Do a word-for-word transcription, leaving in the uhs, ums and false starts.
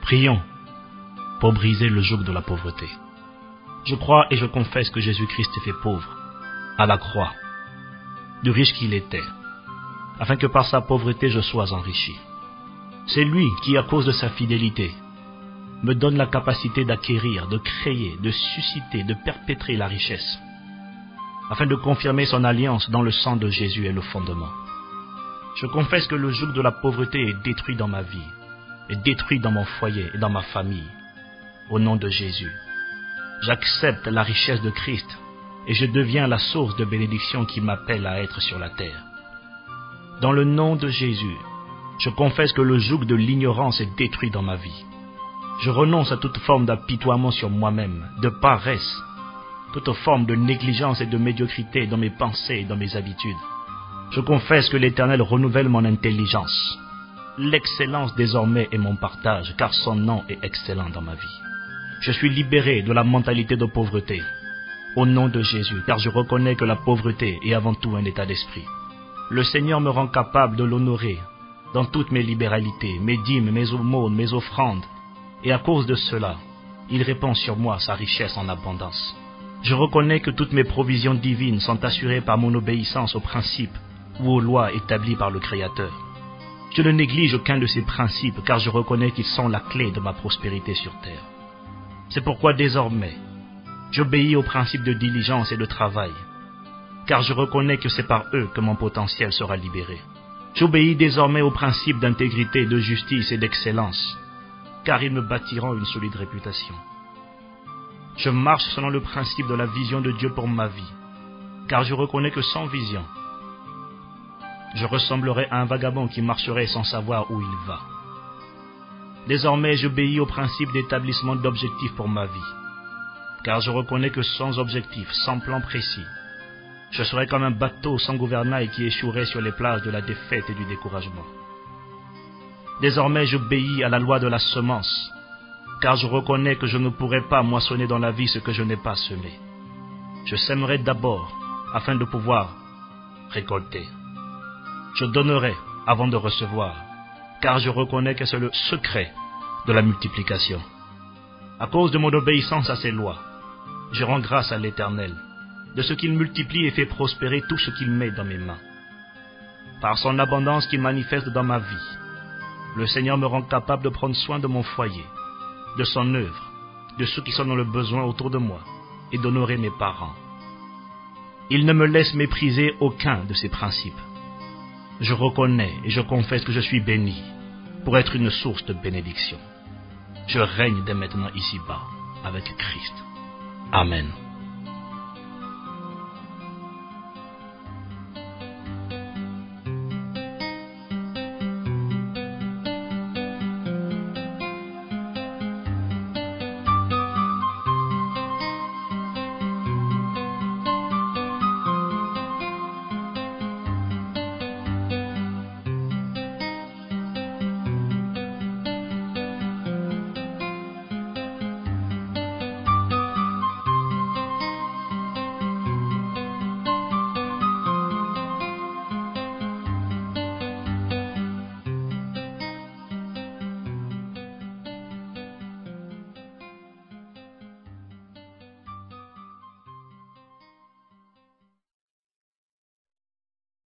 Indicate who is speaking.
Speaker 1: Prions pour briser le joug de la pauvreté. Je crois et je confesse que Jésus-Christ est fait pauvre à la croix, du riche qu'il était, afin que par sa pauvreté je sois enrichi. C'est lui qui, à cause de sa fidélité, me donne la capacité d'acquérir, de créer, de susciter, de perpétrer la richesse, afin de confirmer son alliance dans le sang de Jésus et le fondement. Je confesse que le joug de la pauvreté est détruit dans ma vie, est détruit dans mon foyer et dans ma famille. Au nom de Jésus, j'accepte la richesse de Christ et je deviens la source de bénédiction qui m'appelle à être sur la terre. Dans le nom de Jésus, je confesse que le joug de l'ignorance est détruit dans ma vie. Je renonce à toute forme d'apitoiement sur moi-même, de paresse, toute forme de négligence et de médiocrité dans mes pensées et dans mes habitudes. Je confesse que l'Éternel renouvelle mon intelligence. L'excellence désormais est mon partage, car son nom est excellent dans ma vie. Je suis libéré de la mentalité de pauvreté, au nom de Jésus, car je reconnais que la pauvreté est avant tout un état d'esprit. Le Seigneur me rend capable de l'honorer dans toutes mes libéralités, mes dîmes, mes aumônes, mes offrandes, et à cause de cela, il répand sur moi sa richesse en abondance. Je reconnais que toutes mes provisions divines sont assurées par mon obéissance aux principes ou aux lois établies par le Créateur. Je ne néglige aucun de ces principes, car je reconnais qu'ils sont la clé de ma prospérité sur terre. C'est pourquoi désormais, j'obéis aux principes de diligence et de travail, car je reconnais que c'est par eux que mon potentiel sera libéré. J'obéis désormais aux principes d'intégrité, de justice et d'excellence, car ils me bâtiront une solide réputation. Je marche selon le principe de la vision de Dieu pour ma vie, car je reconnais que sans vision, je ressemblerai à un vagabond qui marcherait sans savoir où il va. Désormais, j'obéis au principe d'établissement d'objectifs pour ma vie, car je reconnais que sans objectif, sans plan précis, je serai comme un bateau sans gouvernail qui échouerait sur les plages de la défaite et du découragement. Désormais, j'obéis à la loi de la semence, car je reconnais que je ne pourrai pas moissonner dans la vie ce que je n'ai pas semé. Je sèmerai d'abord, afin de pouvoir récolter. Je donnerai avant de recevoir, car je reconnais que c'est le secret de la multiplication. À cause de mon obéissance à ses lois, je rends grâce à l'Éternel, de ce qu'il multiplie et fait prospérer tout ce qu'il met dans mes mains. Par son abondance qu'il manifeste dans ma vie, le Seigneur me rend capable de prendre soin de mon foyer, de son œuvre, de ceux qui sont dans le besoin autour de moi, et d'honorer mes parents. Il ne me laisse mépriser aucun de ses principes. Je reconnais et je confesse que je suis béni pour être une source de bénédiction. Je règne dès maintenant ici-bas avec Christ. Amen.